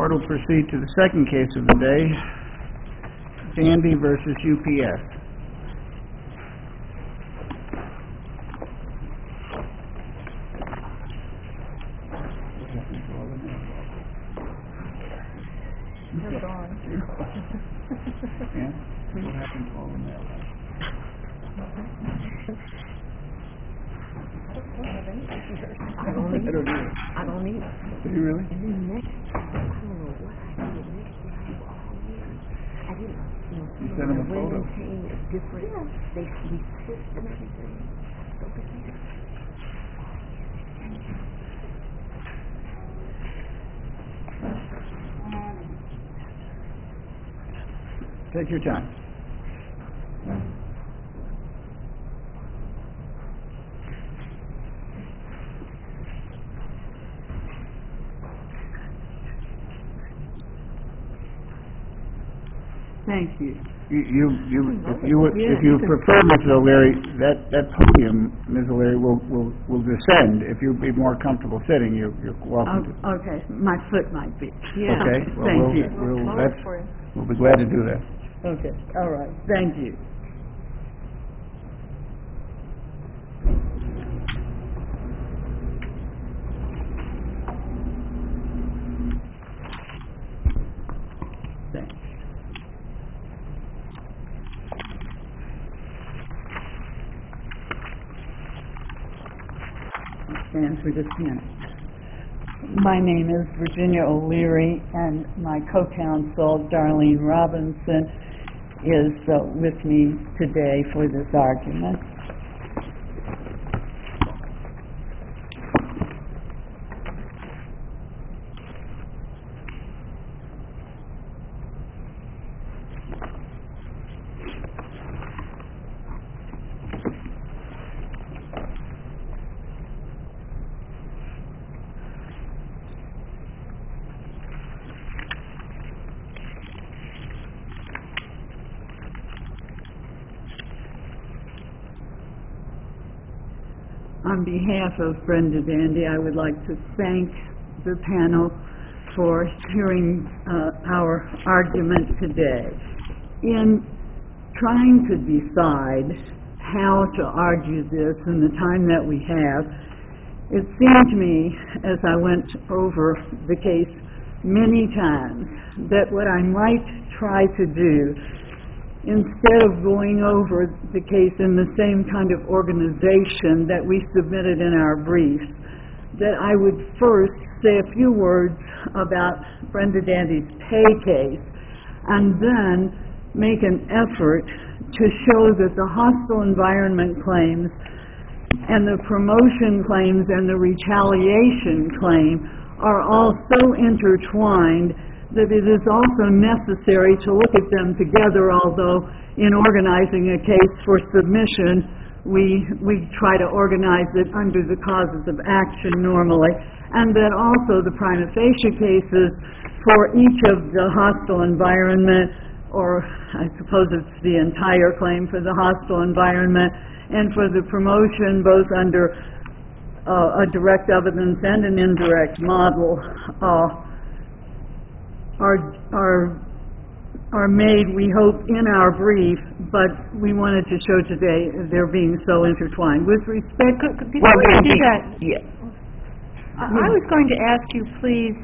Court will proceed to the second case of the day, Dandy versus UPS. They're gone. Yeah? What happened to all the mail? I don't need it. I don't need it. Do you really? And then next, I don't know what I did next year. I do all year. I didn't, You sent them a photo. wedding came is different. Yeah. We switched and everything. So confused. Take your time. Thank you. If you prefer, Mrs. O'Leary, that podium, Ms. O'Leary, will descend. If you'd be more comfortable sitting, you're welcome to. Okay, my foot might be. Yeah. Okay. Well, Thank you. We'll be glad to do that. Okay. All right. Thank you. Thanks. I'll stand for just a minute. My name is Virginia O'Leary, and my co-counsel, Darlene Robinson, is with me today for this argument. On behalf of Brenda Dandy, I would like to thank the panel for hearing our argument today. In trying to decide how to argue this in the time that we have, it seemed to me, as I went over the case many times, that what I might try to do, instead of going over the case in the same kind of organization that we submitted in our briefs, that I would first say a few words about Brenda Dandy's pay case and then make an effort to show that the hostile environment claims and the promotion claims and the retaliation claim are all so intertwined that it is also necessary to look at them together, although in organizing a case for submission, we try to organize it under the causes of action normally, and that also the prima facie cases for each of the hostile environment, or I suppose it's the entire claim for the hostile environment, and for the promotion both under a direct evidence and an indirect model, are made, we hope, in our brief, but we wanted to show today they're being so intertwined. With respect to... Before you do that, I was going to ask you, please,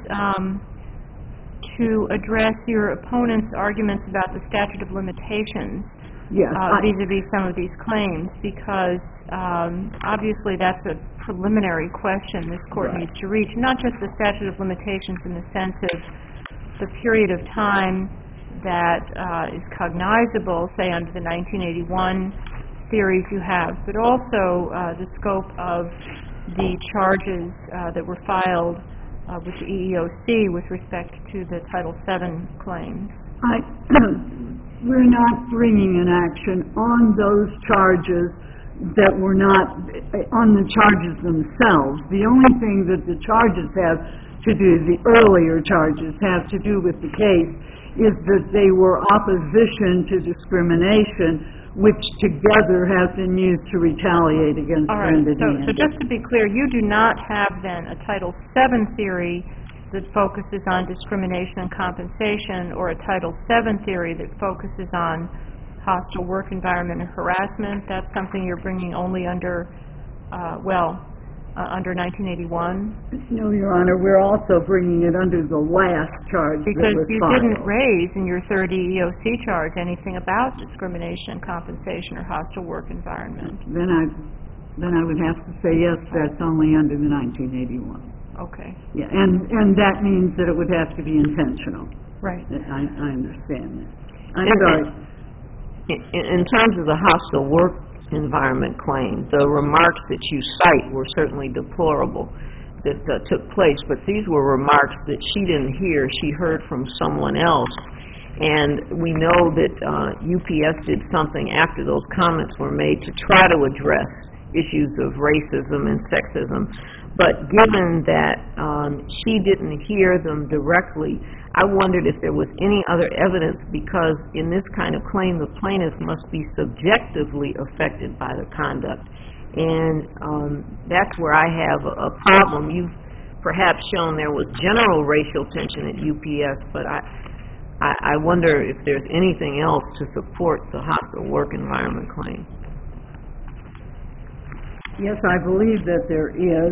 to address your opponent's arguments about the statute of limitations vis-a-vis some of these claims, because obviously that's a preliminary question this Court needs to reach, not just the statute of limitations in the sense of the period of time that is cognizable, say, under the 1981 theories you have, but also the scope of the charges that were filed with the EEOC with respect to the Title VII claims. We're not bringing an action on those charges that were not on the charges themselves. The only thing that the charges have to do, the earlier charges have to do with the case, is that they were opposition to discrimination, which together have been used to retaliate against Brenda Dandy. So just to be clear, you do not have then a Title VII theory that focuses on discrimination and compensation, or a Title VII theory that focuses on hostile work environment and harassment. That's something you're bringing only under, under 1981? No, Your Honor, we're also bringing it under the last charge that Because was you filed. didn't raise in your third EEOC charge anything about discrimination, compensation, or hostile work environment. Then I would have to say, yes, that's only under the 1981. Okay. Yeah, and that means that it would have to be intentional. Right. I understand that. I'm sorry. In terms of the hostile work environment claim, the remarks that you cite were certainly deplorable that took place, but these were remarks that she didn't hear. She heard from someone else. And we know that UPS did something after those comments were made to try to address issues of racism and sexism. But given that she didn't hear them directly, I wondered if there was any other evidence, because in this kind of claim, the plaintiff must be subjectively affected by the conduct. And that's where I have a problem. You've perhaps shown there was general racial tension at UPS, but I wonder if there's anything else to support the hostile work environment claim. Yes, I believe that there is.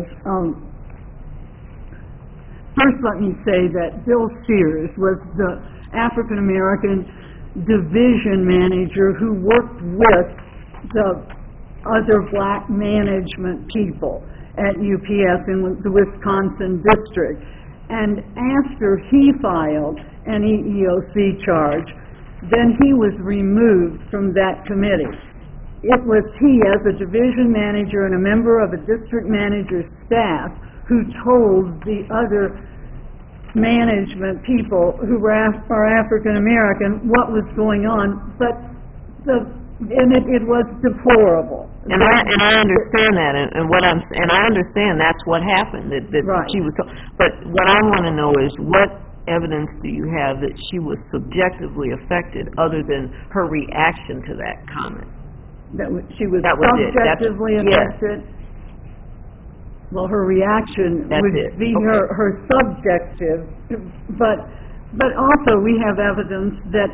First, let me say that Bill Sears was the African-American division manager who worked with the other black management people at UPS in the Wisconsin district. And after he filed an EEOC charge, then he was removed from that committee. It was he, as a division manager and a member of a district manager's staff, who told the other management people who are African American what was going on, but it was deplorable. And I understand that, and I understand that's what happened. That right. She was. But what I want to know is, what evidence do you have that she was subjectively affected, other than her reaction to that comment? She was subjectively affected. Yes. Well, her reaction would be okay. her subjective, but also we have evidence that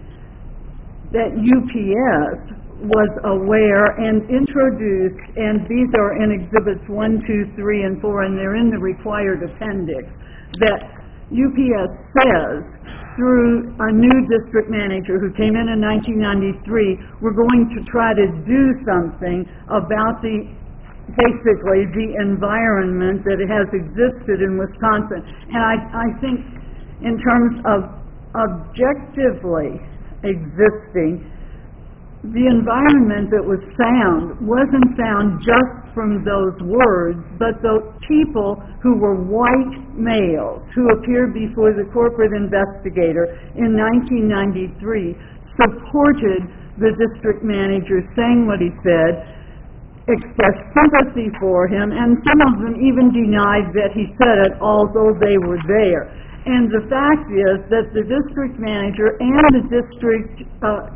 UPS was aware and introduced, and these are in Exhibits 1, 2, 3, and 4, and they're in the required appendix, that UPS says through a new district manager who came in 1993, we're going to try to do something about basically the environment that has existed in Wisconsin. And I think in terms of objectively existing, the environment that was found wasn't found just from those words, but the people who were white males who appeared before the corporate investigator in 1993 supported the district manager saying what he said, expressed sympathy for him, and some of them even denied that he said it, although they were there. And the fact is that the district manager and the district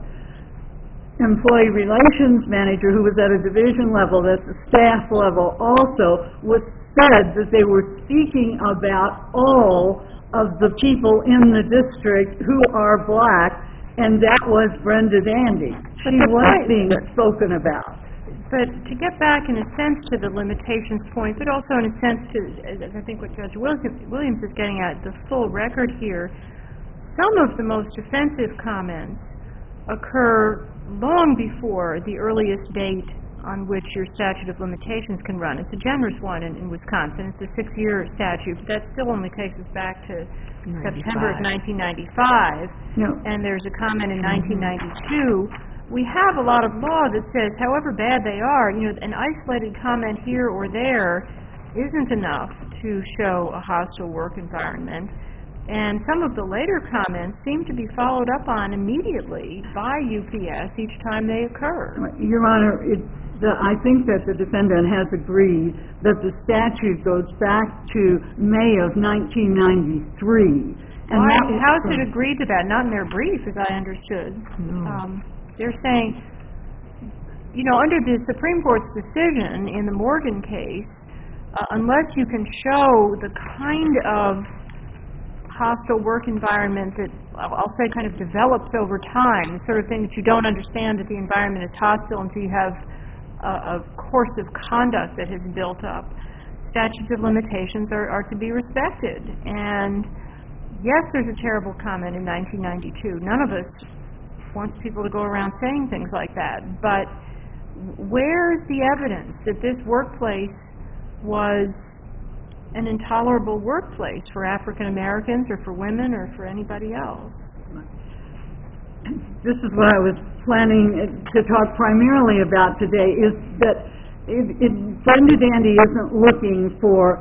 employee relations manager, who was at a division level, that's a staff level also, said that they were speaking about all of the people in the district who are black, and that was Brenda Dandy. She was being spoken about. But to get back, in a sense, to the limitations point, but also in a sense to, as I think what Judge Williams is getting at, the full record here, some of the most offensive comments occur long before the earliest date on which your statute of limitations can run. It's a generous one in Wisconsin. It's a 6-year statute, but that still only takes us back to September of 1995. No. And there's a comment in 1992. We have a lot of law that says, however bad they are, an isolated comment here or there isn't enough to show a hostile work environment. And some of the later comments seem to be followed up on immediately by UPS each time they occur. Your Honor, I think that the defendant has agreed that the statute goes back to May of 1993. And how is it agreed to that? Not in their brief, as I understood. No. They're saying, under the Supreme Court's decision in the Morgan case, unless you can show the kind of hostile work environment that, I'll say, kind of develops over time, the sort of thing that you don't understand that the environment is hostile until you have a course of conduct that has built up. Statutes of limitations are to be respected. And yes, there's a terrible comment in 1992. None of us wants people to go around saying things like that. But where's the evidence that this workplace was an intolerable workplace for African Americans or for women or for anybody else? This is what I was planning to talk primarily about today, is that Brenda Dandy isn't looking for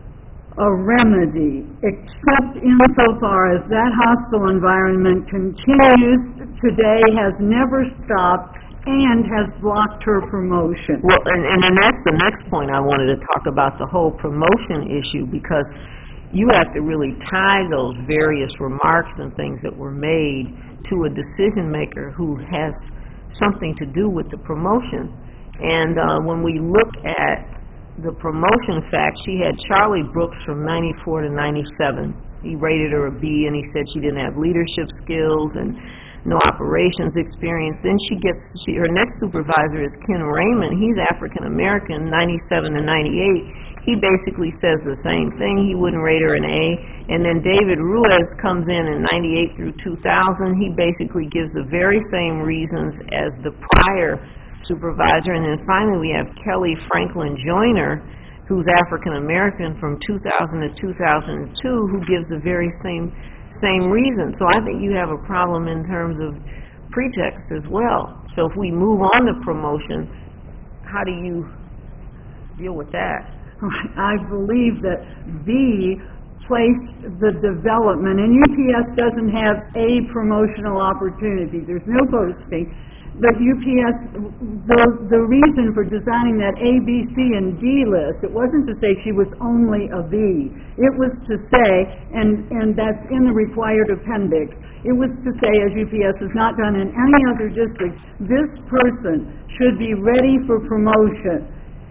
a remedy, except insofar as that hostile environment continues today, has never stopped, and has blocked her promotion. Well, and that's the next point I wanted to talk about, the whole promotion issue, because you have to really tie those various remarks and things that were made to a decision maker who has something to do with the promotion. And when we look at the promotion fact, she had Charlie Brooks from 94 to 97. He rated her a B, and he said she didn't have leadership skills and no operations experience. Then her next supervisor is Ken Raymond. He's African American, 97 to 98. He basically says the same thing. He wouldn't rate her an A. And then David Ruiz comes in 98 through 2000. He basically gives the very same reasons as the prior supervisor. And then finally we have Kelly Franklin Joyner, who's African American from 2000 to 2002, who gives the very same reason. So I think you have a problem in terms of pretext as well. So if we move on to promotion, how do you deal with that? I believe that B placed the development, and UPS doesn't have a promotional opportunity. There's no posting. But UPS, the reason for designing that A, B, C, and D list, it wasn't to say she was only a B. It was to say, and that's in the required appendix, it was to say, as UPS has not done in any other district, this person should be ready for promotion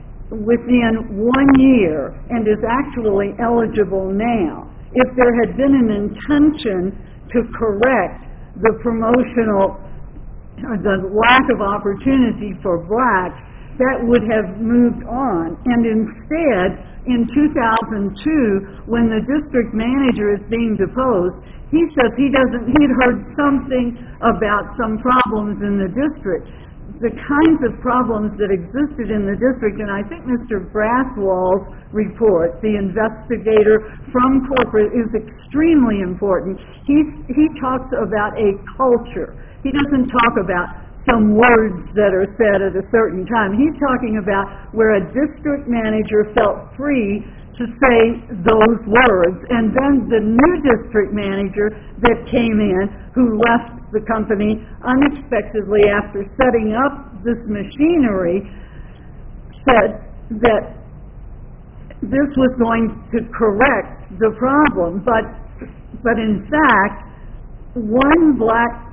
within 1 year and is actually eligible now. If there had been an intention to correct the promotional the lack of opportunity for blacks, that would have moved on. And instead, in 2002, when the district manager is being deposed, he says he'd heard something about some problems in the district. The kinds of problems that existed in the district, and I think Mr. Braswell's report, the investigator from corporate, is extremely important. He talks about a culture. He doesn't talk about some words that are said at a certain time. He's talking about where a district manager felt free to say those words, and then the new district manager that came in, who left the company unexpectedly after setting up this machinery, said that this was going to correct the problem, but in fact, one black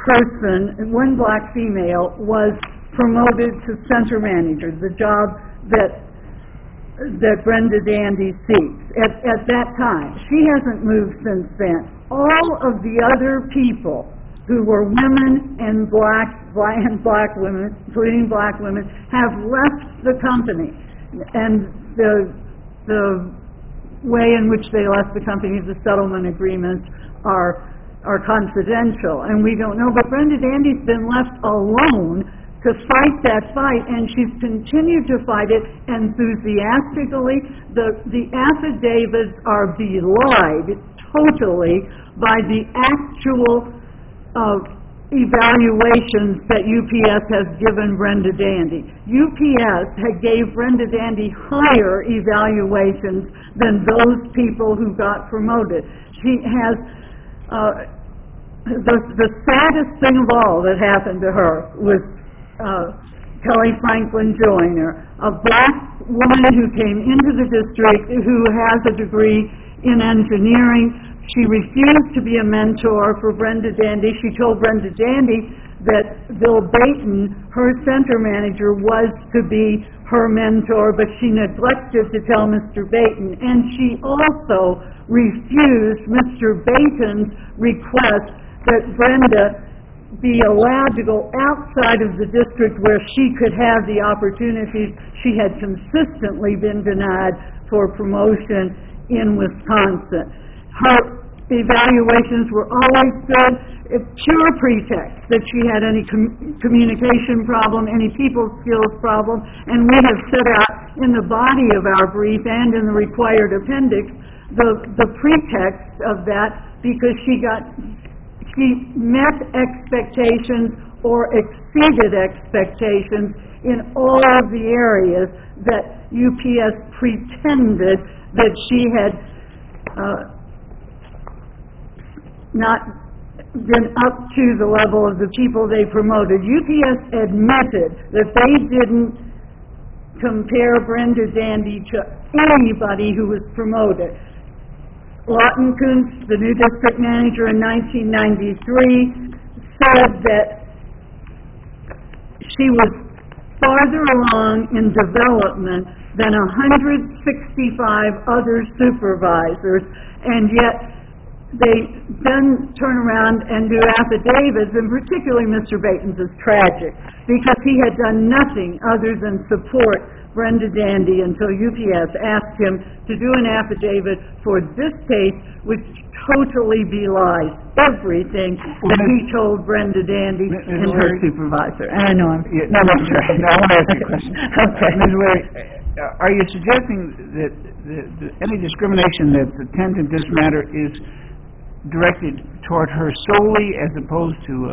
female was promoted to center manager, the job that Brenda Dandy seeks at that time. She hasn't moved since then. All of the other people who were women and black women, including black women, have left the company. And the way in which they left the company, the settlement agreements are confidential, and we don't know. But Brenda Dandy's been left alone to fight that fight, and she's continued to fight it enthusiastically. The affidavits are belied totally by the actual evaluations that UPS has given Brenda Dandy. UPS gave Brenda Dandy higher evaluations than those people who got promoted. She has the saddest thing of all that happened to her was Kelly Franklin Joyner, a black woman who came into the district who has a degree in engineering. She refused to be a mentor for Brenda Dandy. She told Brenda Dandy that Bill Bayton, her center manager, was to be her mentor, but she neglected to tell Mr. Bayton. And she also refused Mr. Bayton's request that Brenda be allowed to go outside of the district where she could have the opportunities she had consistently been denied for promotion in Wisconsin. Her evaluations were always good. It's pure pretext that she had any communication problem, any people skills problem, and we have set out in the body of our brief and in the required appendix the pretext of that, because she met expectations or exceeded expectations in all of the areas that UPS pretended that she had not been up to the level of the people they promoted. UPS admitted that they didn't compare Brenda Dandy to anybody who was promoted. Lawton Kuntz, the new district manager in 1993, said that she was farther along in development than 165 other supervisors, and yet they then turn around and do affidavits, and particularly Mr. Bayton's is tragic, because he had done nothing other than support Brenda Dandy until UPS asked him to do an affidavit for this case, which totally belies everything that he told Brenda Dandy and her supervisor. I know. No, that's right. No, I want to ask you a question. Okay. Ms. Larry, are you suggesting that any discrimination that's attended this matter is directed toward her solely, as opposed to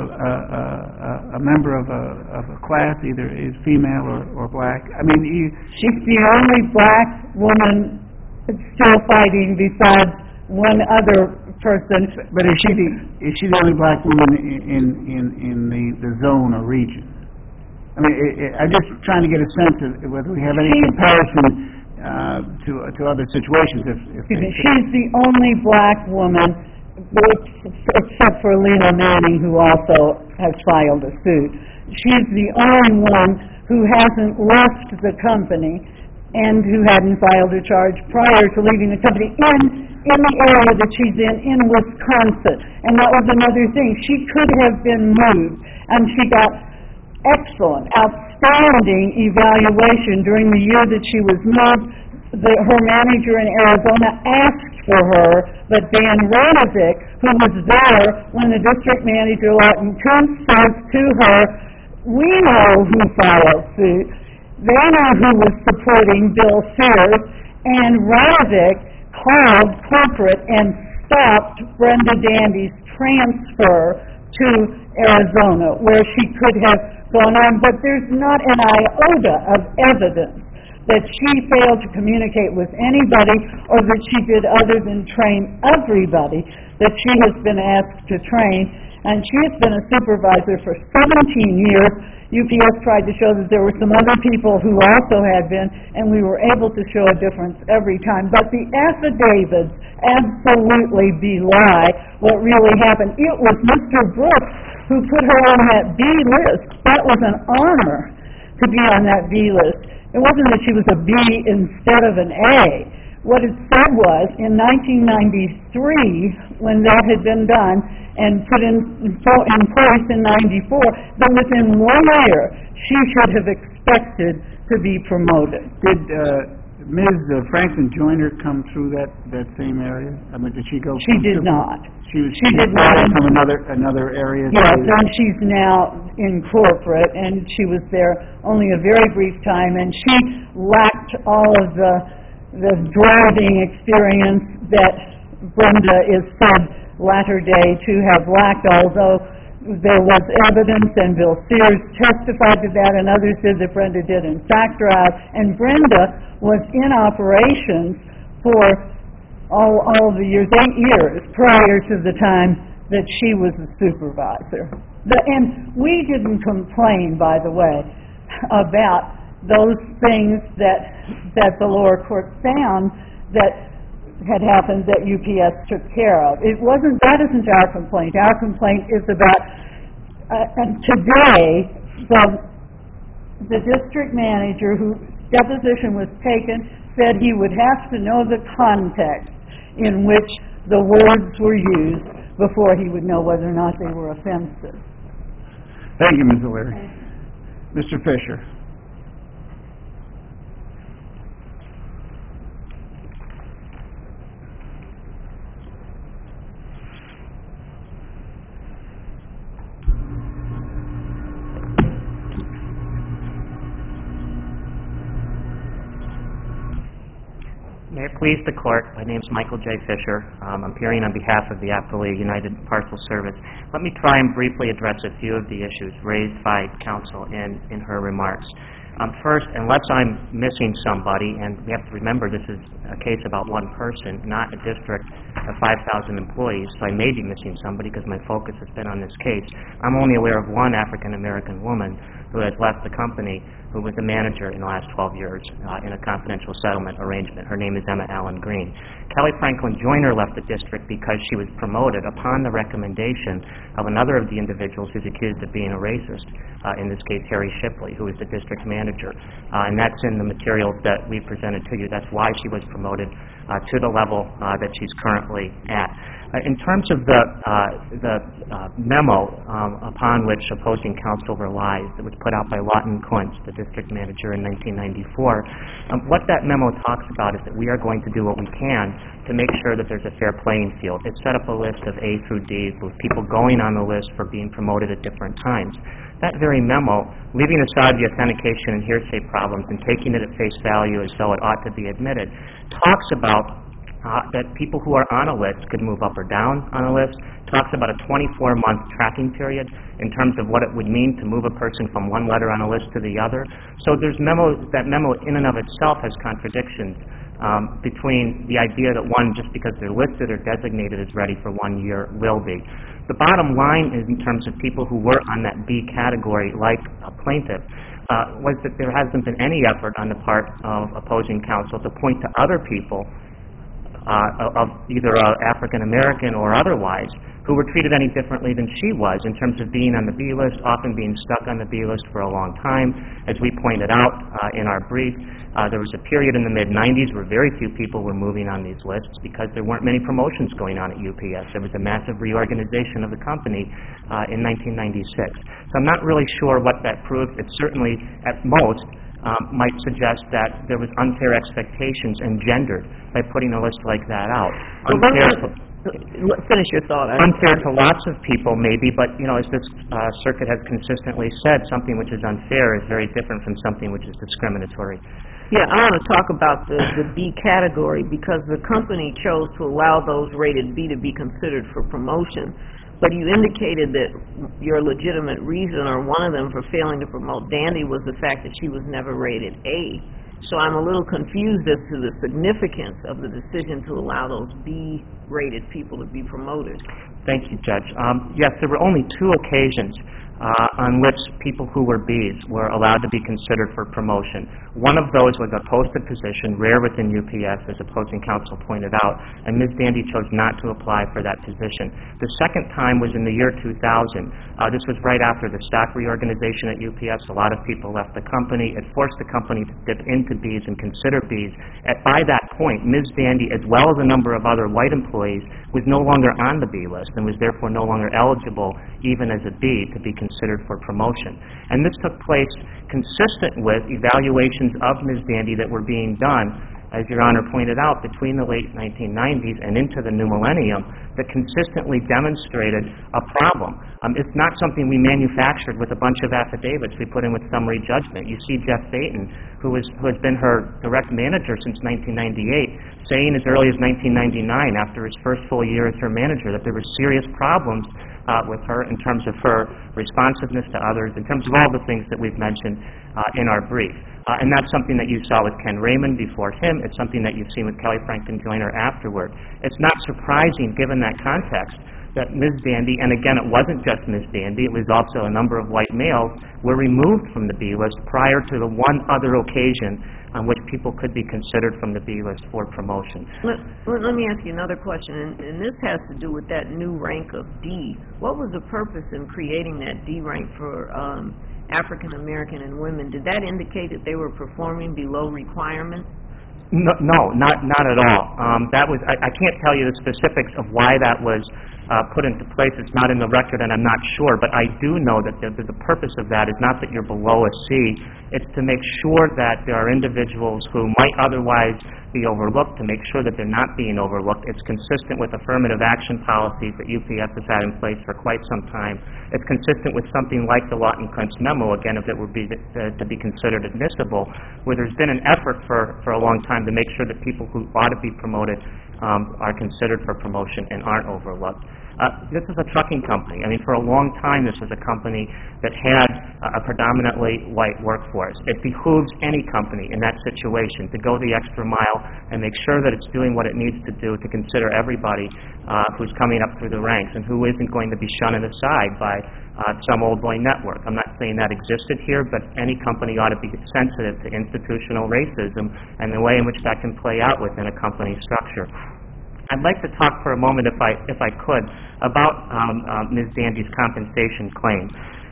a member of a class, either is female or black? I mean, she's the only black woman still fighting besides one other person. But is she the only black woman in the zone or region? I mean, I'm just trying to get a sense of whether we have any comparison to other situations. She's the only black woman, except for Lena Manning, who also has filed a suit. She's the only one who hasn't left the company and who hadn't filed a charge prior to leaving the company in the area that she's in Wisconsin. And that was another thing. She could have been moved, and she got excellent, outstanding evaluation during the year that she was moved. Her manager in Arizona asked for her, but Dan Radovic, who was there when the district manager, Lawton Kuntz, says to her, "We know who filed suit. They know who was supporting Bill Sears," and Radovic called corporate and stopped Brenda Dandy's transfer to Arizona, where she could have gone on. But there's not an iota of evidence that she failed to communicate with anybody, or that she did other than train everybody that she has been asked to train. And she has been a supervisor for 17 years. UPS tried to show that there were some other people who also had been, and we were able to show a difference every time. But the affidavits absolutely belie what really happened. It was Mr. Brooks who put her on that B list. That was an honor to be on that B list. It wasn't that she was a B instead of an A. What it said was, in 1993, when that had been done and put in place in 94, that within 1 year she should have expected to be promoted. Did Ms. Franklin Joyner come through that same area? I mean, did she go? She did not. She did not. From another area? Yes, and she's now in corporate, and she was there only a very brief time, and she lacked all of the driving experience that Brenda is said latter day to have lacked, although there was evidence, and Bill Sears testified to that, and others said that Brenda did in fact drive, and Brenda was in operations for all the years, 8 years prior to the time that she was a supervisor. And we didn't complain, by the way, about those things that the lower court found, that had happened that UPS took care of. That isn't our complaint. Our complaint is about, and today, the district manager whose deposition was taken said he would have to know the context in which the words were used before he would know whether or not they were offensive. Thank you, Ms. O'Leary. Mr. Fisher. May it please the Court, my name is Michael J. Fisher. I'm appearing on behalf of the Appellee United Parcel Service. Let me try and briefly address a few of the issues raised by counsel in her remarks. First, unless I'm missing somebody, and we have to remember this is a case about one person, not a district of 5,000 employees, so I may be missing somebody because my focus has been on this case. I'm only aware of one African-American woman who has left the company, who was a manager in the last 12 years in a confidential settlement arrangement. Her name is Emma Allen Green. Kelly Franklin Joyner left the district because she was promoted upon the recommendation of another of the individuals who's accused of being a racist, in this case Harry Shipley, who is the district manager. And that's in the materials that we presented to you. That's why she was promoted to the level that she's currently at. In terms of the memo upon which opposing counsel relies that was put out by Lawton Kuntz, the district manager in 1994, what that memo talks about is that we are going to do what we can to make sure that there's a fair playing field. It set up a list of A through Ds with people going on the list for being promoted at different times. That very memo, leaving aside the authentication and hearsay problems and taking it at face value as though it ought to be admitted, talks about that people who are on a list could move up or down on a list, talks about a 24-month tracking period in terms of what it would mean to move a person from one letter on a list to the other. So there's that memo in and of itself has contradictions between the idea that one, just because they're listed or designated as ready for 1 year, will be. The bottom line is, in terms of people who were on that B category, like a plaintiff, was that there hasn't been any effort on the part of opposing counsel to point to other people of either African American or otherwise, who were treated any differently than she was in terms of being on the B list, often being stuck on the B list for a long time. As we pointed out in our brief, there was a period in the mid-'90s where very few people were moving on these lists because there weren't many promotions going on at UPS. There was a massive reorganization of the company in 1996. So I'm not really sure what that proved. It certainly, at most, might suggest that there was unfair expectations engendered by putting a list like that out. Finish your thought. Unfair to lots of people, maybe, but, as this circuit has consistently said, something which is unfair is very different from something which is discriminatory. Yeah, I want to talk about the B category because the company chose to allow those rated B to be considered for promotion. But you indicated that your legitimate reason, or one of them, for failing to promote Dandy was the fact that she was never rated A. So I'm a little confused as to the significance of the decision to allow those B-rated people to be promoted. Thank you, Judge. Yes, there were only 2 occasions on which people who were Bs were allowed to be considered for promotion. One of those was a posted position, rare within UPS, as opposing counsel pointed out, and Ms. Dandy chose not to apply for that position. The second time was in the year 2000. This was right after the stock reorganization at UPS. A lot of people left the company. It forced the company to dip into Bs and consider Bs. By that point, Ms. Dandy, as well as a number of other white employees, was no longer on the B list and was therefore no longer eligible, even as a B, to be considered for promotion. And this took place consistent with evaluations of Ms. Dandy that were being done, as Your Honor pointed out, between the late 1990s and into the new millennium that consistently demonstrated a problem. It's not something we manufactured with a bunch of affidavits we put in with summary judgment. You see Jeff Baton, who has been her direct manager since 1998, saying as early as 1999, after his first full year as her manager, that there were serious problems with her in terms of her responsiveness to others, in terms of all the things that we've mentioned in our brief. And that's something that you saw with Ken Raymond before him. It's something that you've seen with Kelly Franklin Joyner afterward. It's not surprising, given that context, that Ms. Dandy, and again, it wasn't just Ms. Dandy, it was also a number of white males, were removed from the B list prior to the one other occasion on which people could be considered from the B list for promotion. Let me ask you another question, and this has to do with that new rank of D. What was the purpose in creating that D rank for African American and women? Did that indicate that they were performing below requirements? No, not at all. That was I can't tell you the specifics of why that was put into place. It's not in the record, and I'm not sure. But I do know that the purpose of that is not that you're below a C. It's to make sure that there are individuals who might otherwise be overlooked, to make sure that they're not being overlooked. It's consistent with affirmative action policies that UPS has had in place for quite some time. It's consistent with something like the Lawton Prince memo, again, if it would be to be considered admissible, where there's been an effort for a long time to make sure that people who ought to be promoted are considered for promotion and aren't overlooked. This is a trucking company. I mean, for a long time, this was a company that had a predominantly white workforce. It behooves any company in that situation to go the extra mile and make sure that it's doing what it needs to do to consider everybody who's coming up through the ranks and who isn't going to be shunned aside by some old boy network. I'm not saying that existed here, but any company ought to be sensitive to institutional racism and the way in which that can play out within a company structure. I'd like to talk for a moment, if I could, about Ms. Dandy's compensation claim.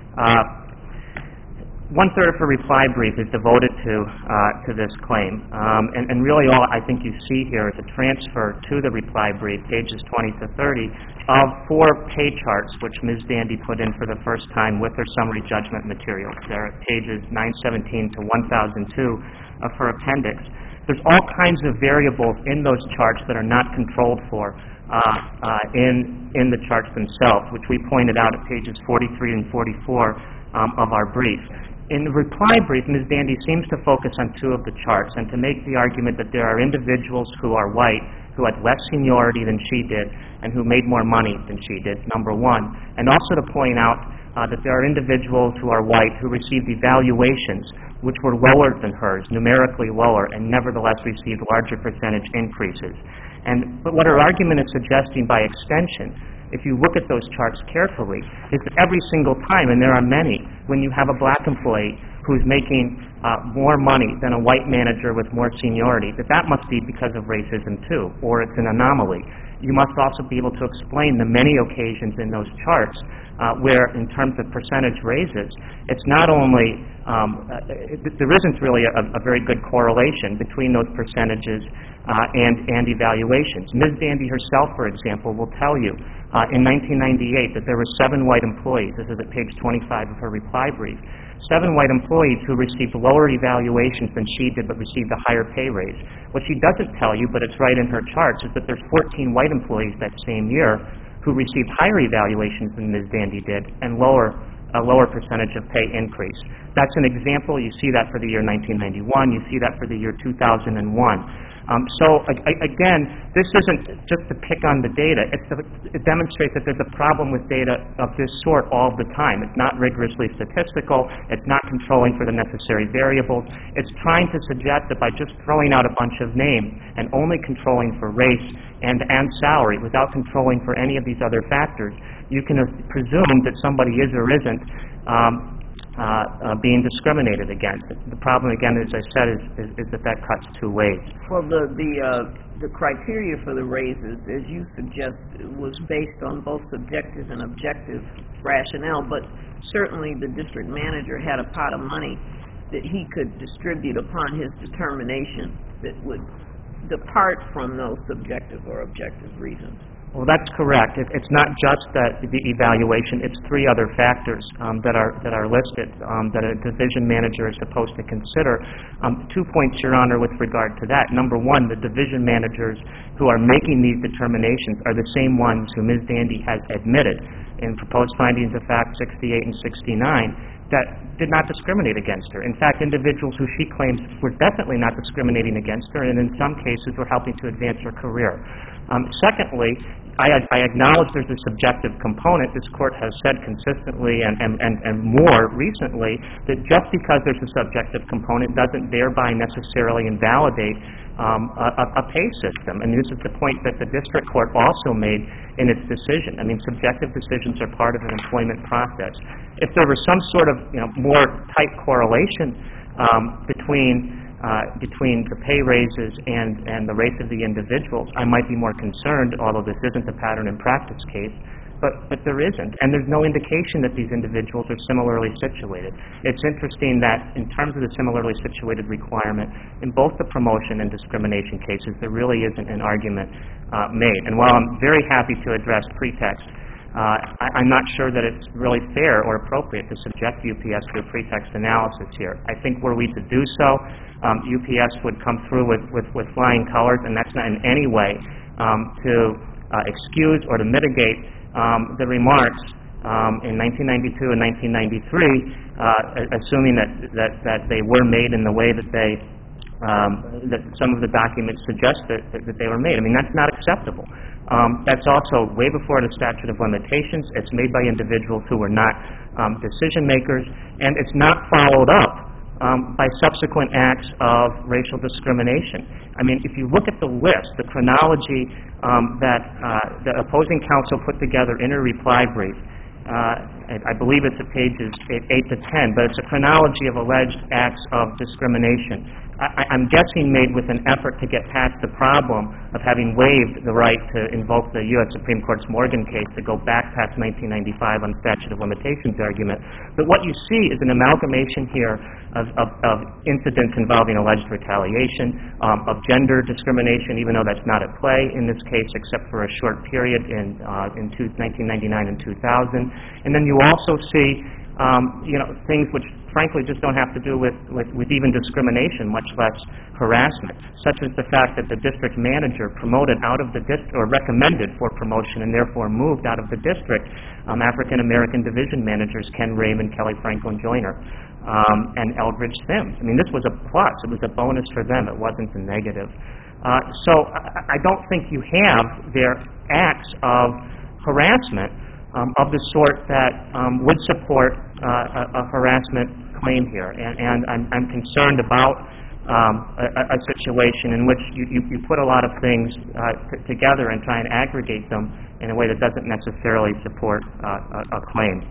One-third of her reply brief is devoted to this claim, and really all I think you see here is a transfer to the reply brief, pages 20 to 30, of 4 pay charts which Ms. Dandy put in for the first time with her summary judgment materials. They're at pages 917 to 1002 of her appendix. There's all kinds of variables in those charts that are not controlled for in the charts themselves, which we pointed out at pages 43 and 44 of our brief. In the reply brief, Ms. Dandy seems to focus on 2 of the charts and to make the argument that there are individuals who are white who had less seniority than she did and who made more money than she did, number one, and also to point out that there are individuals who are white who received evaluations which were lower than hers, numerically lower, and nevertheless received larger percentage increases. But what her argument is suggesting by extension, if you look at those charts carefully, is that every single time, and there are many, when you have a black employee who's making more money than a white manager with more seniority, that must be because of racism too, or it's an anomaly. You must also be able to explain the many occasions in those charts where, in terms of percentage raises, it's not only, there isn't really a very good correlation between those percentages and evaluations. Ms. Dandy herself, for example, will tell you in 1998 that there were 7 white employees, this is at page 25 of her reply brief, 7 white employees who received lower evaluations than she did but received a higher pay raise. What she doesn't tell you, but it's right in her charts, is that there's 14 white employees that same year who received higher evaluations than Ms. Dandy did and a lower percentage of pay increase. That's an example. You see that for the year 1991. You see that for the year 2001. Again, this isn't just to pick on the data. It demonstrates that there's a problem with data of this sort all the time. It's not rigorously statistical. It's not controlling for the necessary variables. It's trying to suggest that by just throwing out a bunch of names and only controlling for race and salary without controlling for any of these other factors, you can presume that somebody is or isn't being discriminated against. The problem, again, as I said, is that cuts 2 ways. Well, the criteria for the raises, as you suggest, was based on both subjective and objective rationale, but certainly the district manager had a pot of money that he could distribute upon his determination that would depart from those subjective or objective reasons. Well, that's correct. It's not just the evaluation. It's 3 other factors that are listed that a division manager is supposed to consider. 2 points, Your Honor, with regard to that. Number 1, the division managers who are making these determinations are the same ones who Ms. Dandy has admitted in proposed findings of fact 68 and 69 that did not discriminate against her. In fact, individuals who she claims were definitely not discriminating against her, and in some cases were helping to advance her career. Secondly, I acknowledge there's a subjective component. This Court has said consistently and more recently that just because there's a subjective component doesn't thereby necessarily invalidate a pay system. And this is the point that the district court also made in its decision. I mean, subjective decisions are part of an employment process. If there was some sort of more tight correlation between the pay raises and the race of the individuals, I might be more concerned, although this isn't a pattern and practice case, but there isn't. And there's no indication that these individuals are similarly situated. It's interesting that in terms of the similarly situated requirement, in both the promotion and discrimination cases, there really isn't an argument made. And while I'm very happy to address pretext, I'm not sure that it's really fair or appropriate to subject UPS to a pretext analysis here. I think were we to do so, UPS would come through with flying colors, and that's not in any way to excuse or to mitigate the remarks in 1992 and 1993, assuming that they were made in the way that that some of the documents suggest that they were made. I mean, that's not acceptable. That's also way before the statute of limitations. It's made by individuals who were not decision makers, and it's not followed up by subsequent acts of racial discrimination. I mean, if you look at the list, the chronology that the opposing counsel put together in her reply brief, I believe it's at pages 8 to 10, but it's a chronology of alleged acts of discrimination. I'm guessing made with an effort to get past the problem of having waived the right to invoke the U.S. Supreme Court's Morgan case to go back past 1995 on statute of limitations argument. But what you see is an amalgamation here of incidents involving alleged retaliation, of gender discrimination, even though that's not at play in this case except for a short period in 1999 and 2000. And then you also see things which frankly just don't have to do with even discrimination, much less harassment, such as the fact that the district manager promoted out of the district, or recommended for promotion and therefore moved out of the district, African American division managers Ken Raymond, Kelly Franklin Joyner, and Eldridge Sims. I mean, this was a plus. It was a bonus for them. It wasn't a negative. So I don't think you have their acts of harassment of the sort that would support a harassment claim here. And I'm concerned about a situation in which you put a lot of things together and try and aggregate them in a way that doesn't necessarily support a claim.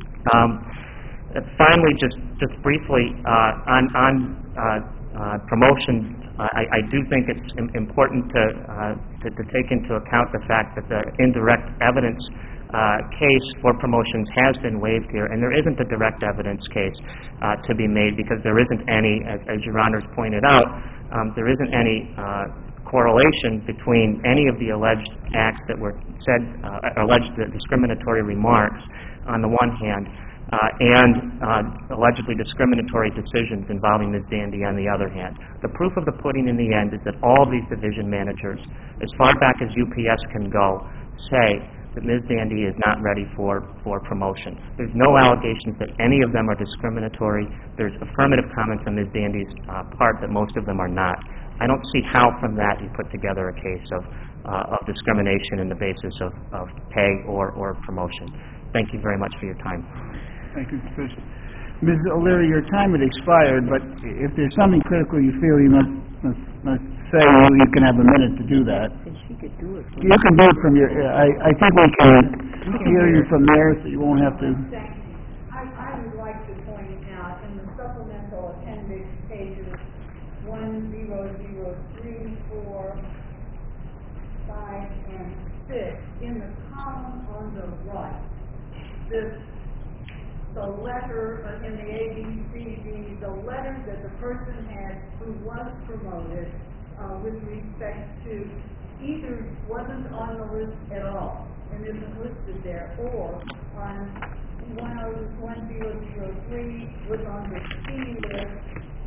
Finally, just briefly, on promotion, I do think it's important to take into account the fact that the indirect evidence case for promotions has been waived here, and there isn't a direct evidence case to be made because there isn't any, as Your Honors pointed out, there isn't any correlation between any of the alleged acts that were said, alleged discriminatory remarks on the one hand, and allegedly discriminatory decisions involving Ms. Dandy on the other hand. The proof of the pudding in the end is that all of these division managers, as far back as UPS can go, say that Ms. Dandy is not ready for promotion. There's no allegations that any of them are discriminatory. There's affirmative comments on Ms. Dandy's part that most of them are not. I don't see how from that you put together a case of discrimination in the basis of pay or promotion. Thank you very much for your time. Thank you, Mr. Fisher. Ms. O'Leary, your time had expired, but if there's something critical you feel you must say, you can have a minute to do that. She could do it. You can do it from your, I think we can hear you from there, so you won't have to. I would like to point out in the supplemental appendix pages 1, 0, 0, 3, 4, 5, and 6, in the column on the right, the letter in the ABCD, the letter that the person had who was promoted with respect to either wasn't on the list at all and isn't listed there, or on 1003 was on the C list,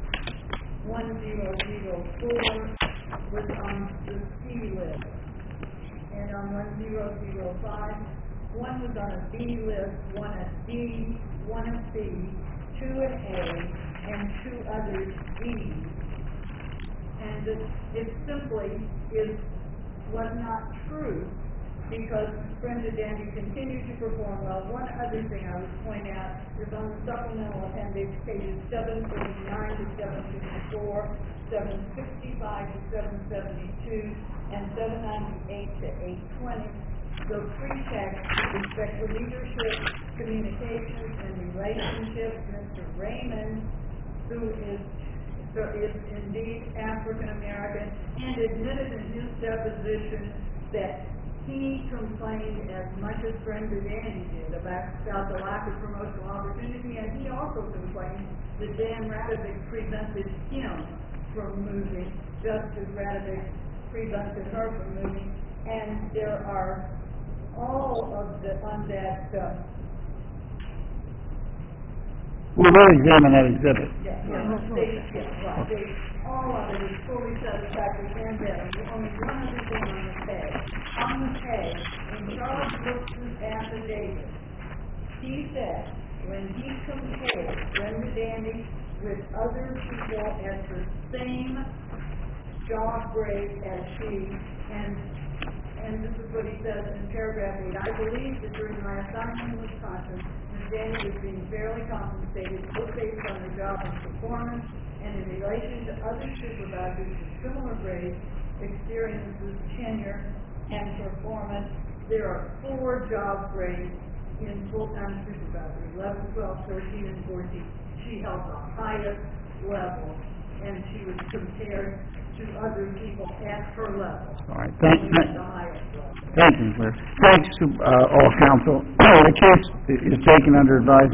1004 was on the C list, and on 1005, one was on a B list, one a D, one a C, 2 an A and 2 others B's. And it simply was not true, because Brenda Dandy continued to perform well. One other thing I would point out is on the supplemental appendix, pages 739 to 754, 765 to 772, and 798 to 820. The free text with respect to leadership, communications, and relationships. Mr. Raymond, who is indeed African American, and admitted in his deposition that he complained as much as Brenda Dandy did about the lack of promotional opportunity, and he also complained that Dan Radovic prevented him from moving, just as Radovic prevented her from moving. And there are all of on that. We'll examine that exhibit. All of it is fully satisfactory and better. Only one other thing on the page. On the page, in Charles Brooks's affidavit, he said when he compared Brenda Dandy with other people at the same job grade as she, and this is what he says in paragraph 8, I believe that during my assignment in Wisconsin, Ms. Dandy was being fairly compensated both based on her job and performance, and in relation to other supervisors of similar grades, experiences, tenure, and performance. There are 4 job grades in full-time supervisory, 11, 12, 13, and 14. She held the highest level, and she was compared to other people at her level. All right. Thank you, sir. Thanks to all counsel. The case is taken under advisement.